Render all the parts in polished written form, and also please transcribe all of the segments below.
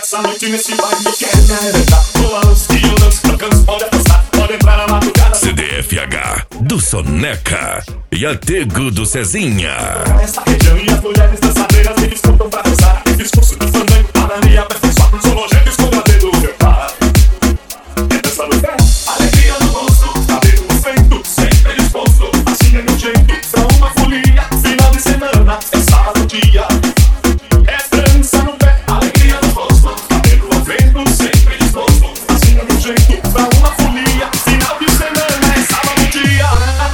essa noite nesse baile quer me arrebentar. Rolamos, violamos, tocamos, pode apostar, pode entrar na madrugada. CDFH do Soneca e a Tego do Cezinha. Essa região e as mulheres dançadeiras me escutam pra dançar. Esse discurso do fandango para me aperfeiçoar. Sou nojento, escondo a dedo do meu par. É dança no pé, alegria no rosto, cabelo no peito, sempre disposto. Assim é meu jeito, pra uma folia. Final de semana, é sábado dia. É dança no pé, alegria no rosto, cabelo no peito, sempre disposto. Assim é meu jeito, pra uma folia. Final de semana, é sábado dia.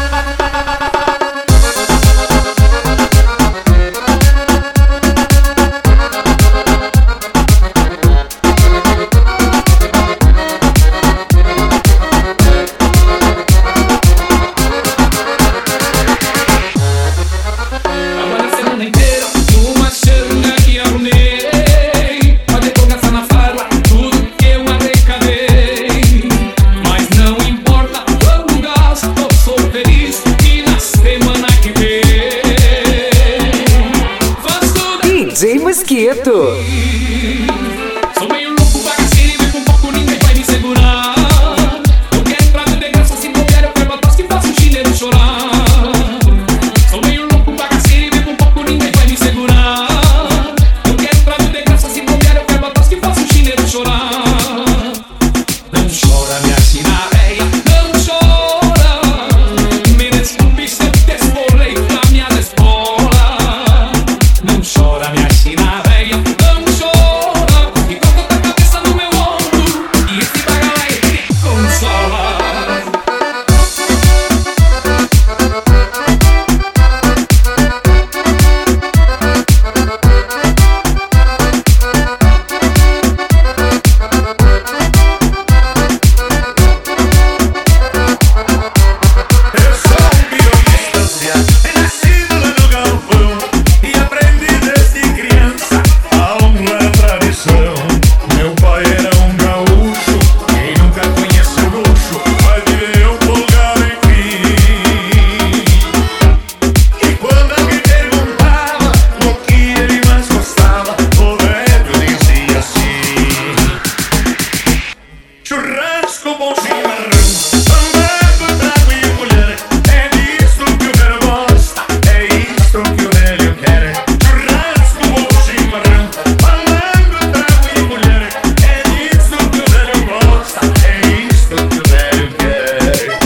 DJ Mosquito. Sou meio louco, bagaceiro e com pouco ninguém vai me segurar. Eu quero entrar de graça, se bobear eu quero atrás que faço o chinelo chorar. Sou meio louco, bagaceiro e com pouco ninguém vai me segurar. Eu quero entrar de graça, se bobear eu quero atrás que faço o chinelo chorar. Não chora, minha sina véia, não chora. Me desculpe se eu te esfolei pra minha espola. Não chora, minha sina véia, não chora. E coloca a cabeça no meu ombro e esse bagalai te consola. Eu sou um pianista, nascido lá no galpão e aprendi desde criança a honra a tradição. Meu pai era um gaúcho, quem nunca conheceu luxo vai ver eu folgar enfim. E quando alguém perguntava o que ele mais gostava, o velho dizia assim: churrasco, bom chimarrão, andando, trago e mulher. É disso que o velho gosta, é isso que o velho quer. Churrasco, bom chimarrão, andando, trago e mulher. É disso que o velho gosta, é isso que o velho quer.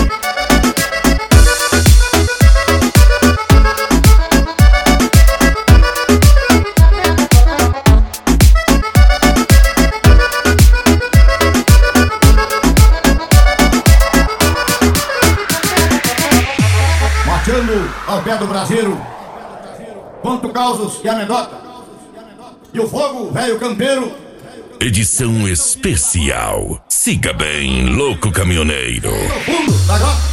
Marchando ao pé do braseiro, conto causos e anedota. E o fogo, velho campeiro. Edição especial. Siga bem, louco caminhoneiro. No fundo da grota.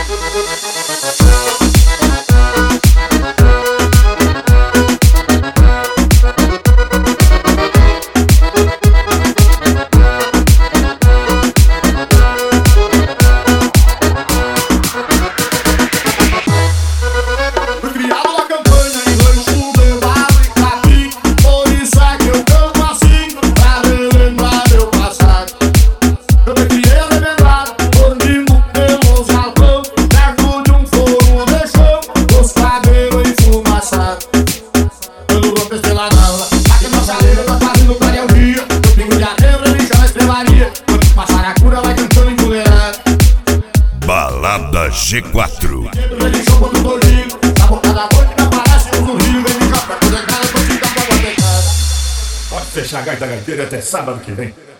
Fui criado na campanha em rancho, levado e capim. Por isso é que eu canto assim, pra relembrar meu passado. Eu me criei arrebentado, dormindo pelo salão, perto de um fogo de chão, os cabelos enfumaçados. Pelo roupas pela nala, aqui na chaleira tá fazendo clarear o dia. No pingo de areia, me chama estrebaria. Quando passar a cura, vai cantando empoleirado. Balada G4. Ele joga pro gordinho, na boca da noite não aparece no rio. Vem me jogar pra poder cara, tô te dando pra bater cara. Pode fechar a gaita gaiteira até sábado que vem.